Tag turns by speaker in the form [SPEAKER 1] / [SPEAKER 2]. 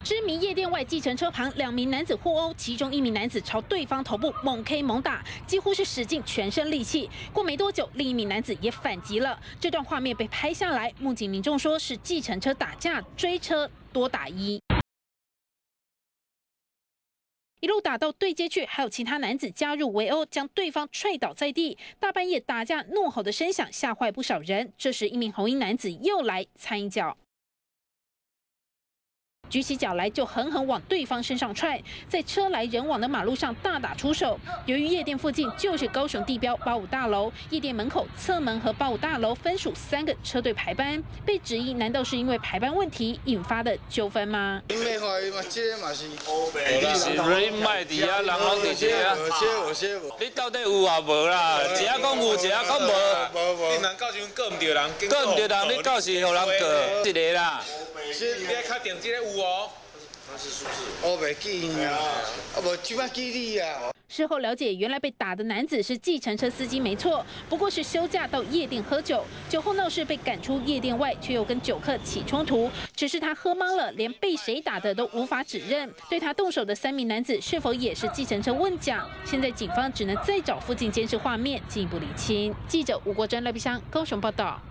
[SPEAKER 1] 知名夜店外计程车旁，2名男子互殴，其中1名男子朝对方头部猛 K 猛打，几乎是使尽全身力气。过没多久，另1名男子也反击了。这段画面被拍下来，目击民众说是计程车打架追车多打1。 一路打到对街去，还有其他男子加入围殴，将对方踹倒在地。大半夜打架怒吼的声响吓坏不少人。这时，一名红衣男子又来掺一脚。 举起脚来就狠狠往对方身上踹，在车来人往的马路上大打出手。由于夜店附近就是高雄地标八五大楼，夜店门口侧门和八五大楼分属3个车队排班，被质疑难道是因为排班问题引发的纠纷吗？
[SPEAKER 2] 因为嘛，这个嘛是，
[SPEAKER 3] 你是不是卖伫啊？人拢伫这啊？你到底有啊无啦？一下讲有，一下讲无。
[SPEAKER 4] 你人到时告唔对人，
[SPEAKER 3] 告唔对人，你到时互人告一个啦。
[SPEAKER 4] 你要确定这个有哦。
[SPEAKER 2] 我袂记啊，无即摆记你啊。
[SPEAKER 1] 事后了解，原来被打的男子是计程车司机，没错，不过是休假到夜店喝酒，酒后闹事被赶出夜店外，却又跟酒客起冲突。只是他喝懵了，连被谁打的都无法指认。对他动手的3名男子是否也是计程车问讲？现在警方只能再找附近监视画面进一步厘清。记者吴国珍、赖碧香高雄报道。